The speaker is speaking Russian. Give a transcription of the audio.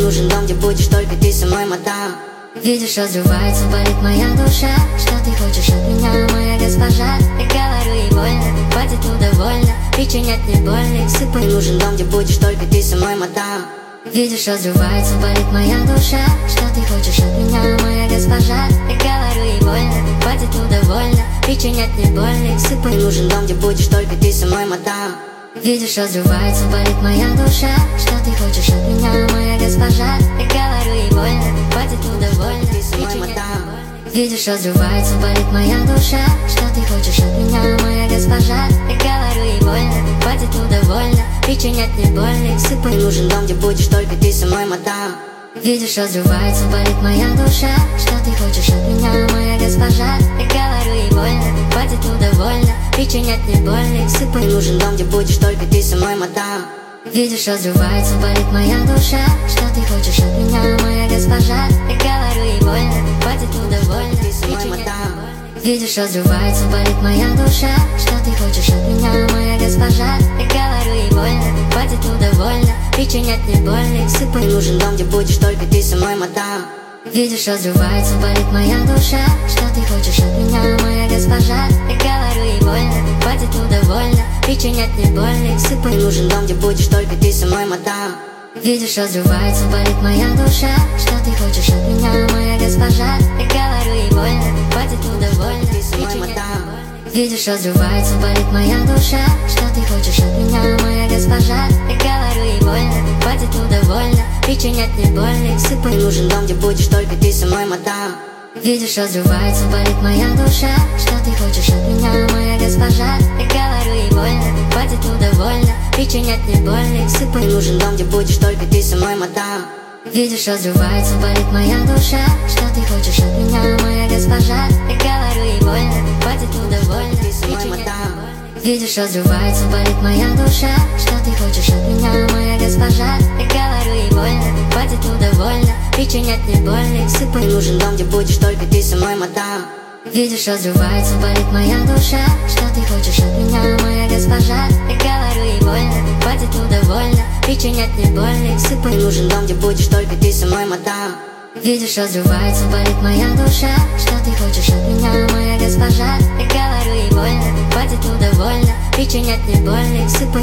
нужен дом, где будешь только ты со мной, мадам. Видишь, разрывается, болит моя душа. Что ты хочешь от меня, моя госпожа? Я говорю ей больно, хватит удовольно, причинять мне больно. Мне нужен дом, где будешь только ты со мной, мадам. Видишь, разрывается, болит моя душа. Что ты хочешь от меня, моя госпожа? Я говорю ей больно, хватит удовольно, причинять мне больно. Мне нужен дом, где будешь только ты со мной, мадам. Видишь, разрывается, болит моя душа. Что ты хочешь от меня, моя госпожа? Я говорю ей больно, хватит удовольно, причинять мне больно. Видишь, разрывается, болит моя душа. Что ты хочешь от меня, моя госпожа? Я говорю ей больно, хватит удовольно, причинять мне больно. Мне нужен дом, где будешь только ты со мной, мадам. Видишь, разрывается, болит моя душа. Что ты хочешь от меня, моя госпожа? Я говорю ей больно, хватит удовольно, причинять мне больно. Мне нужен дом, где будешь только ты со мной, мадам. Видишь, разрывается, болит моя душа. Что ты хочешь от меня, моя госпожа? Я говорю ей больно, хватит удовольно, причинять мне больно. Видишь, разрывается, болит моя душа. Что ты хочешь от меня, моя госпожа? Я говорю ей больно, хватит удовольно, причинять мне больно. Мне нужен дом, где будешь только ты со мной, мадам. Видишь, разрывается, болит моя душа. Что ты хочешь от меня, моя госпожа? Я говорю ей больно, хватит удовольно, причинять мне больно. Мне нужен дом, где будешь только ты со мной, мадам. Видишь, разрывается, болит моя душа. Что ты хочешь от меня, моя госпожа? Я говорю ей больно, хватит удовольно, причинять мне больно. Видишь, разрывается, болит моя душа. Что ты хочешь от меня, моя госпожа? Я говорю ей больно, хватит удовольно, причинять мне больно. Мне нужен дом, где будешь только ты со мной, мадам. Видишь, разрывается, болит моя душа. Что ты хочешь от меня, моя госпожа? Я говорю ей больно, хватит удовольно, причинять мне больно. Мне нужен дом, где будешь только ты со мной, мадам. Видишь, разрывается, болит моя душа. Что ты хочешь от меня, моя госпожа? Я говорю ей больно, хватит удовольно, причинять мне больно. Видишь, разрывается, болит моя душа. Что ты хочешь от меня, моя госпожа? Я говорю ей больно, хватит удовольно, причинять мне больно. Мне нужен дом, где будешь только ты со мной, мадам. Видишь, разрывается, болит моя душа. Что ты хочешь от меня, моя госпожа? Я говорю ей больно, хватит удовольно, причинять мне больно. Мне нужен дом, где будешь только ты со мной, мадам. Видишь, разрывается, болит моя душа. Что ты хочешь от меня, моя госпожа? Я говорю ей больно, хватит удовольно, причинять мне больно.